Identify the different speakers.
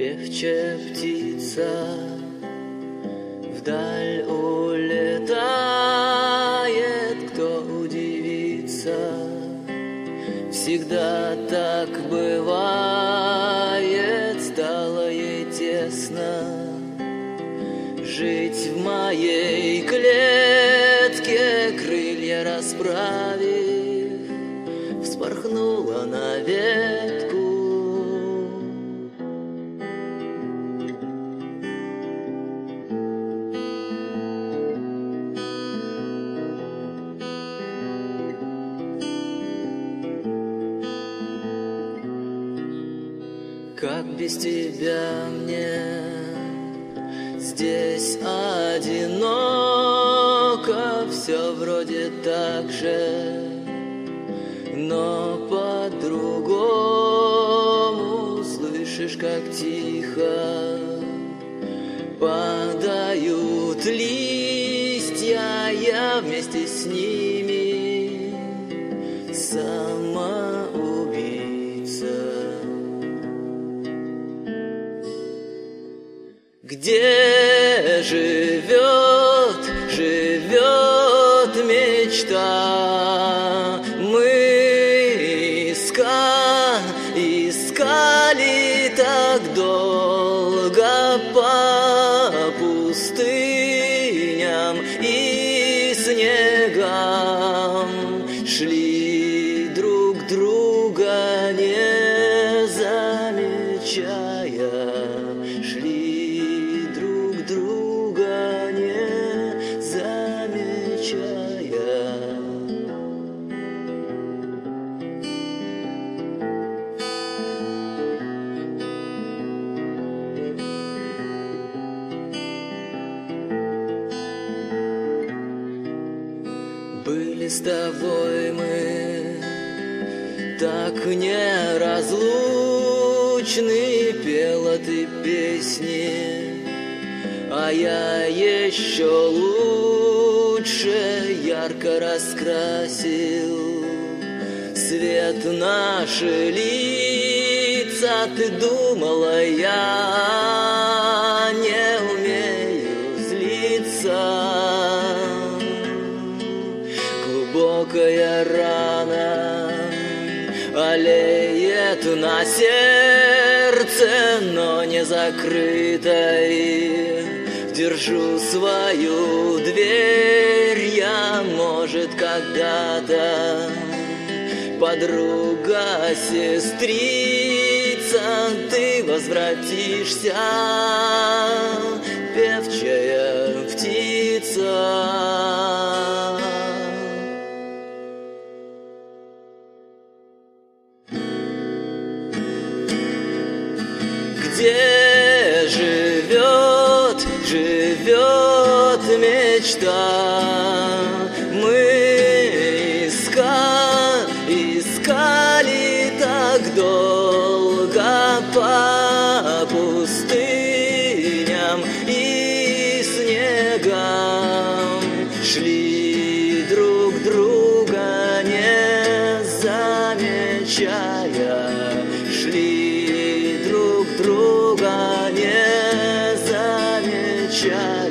Speaker 1: Певчая птица вдаль улетает, кто удивится. Всегда так бывает, стало ей тесно жить в моей клетке, крылья расправив, вспорхнула на ветку. Как без тебя мне здесь одиноко, все вроде так же, но по-другому. Слышишь, как тихо падают листья, я вместе с ними самоубийца. Где живет мечта? Мы искали так долго по пустыням и снегам, шли друг друга не замечая, шли друг друга не замечая. Были с тобой мы так неразлучны, пела ты песни, а я еще лучше ярко раскрасил свет наши лица. Ты думала, я не умею злиться. Глубокая рана олеет на сердце, но не закрытой. Держу свою дверь я, может, когда-то подруга, сестрица, ты возвратишься, певчая птица. Где живет мечта? Мы искали так долго по пустыням и снегам, шли друг друга не замечая, шли друг друга не замечая.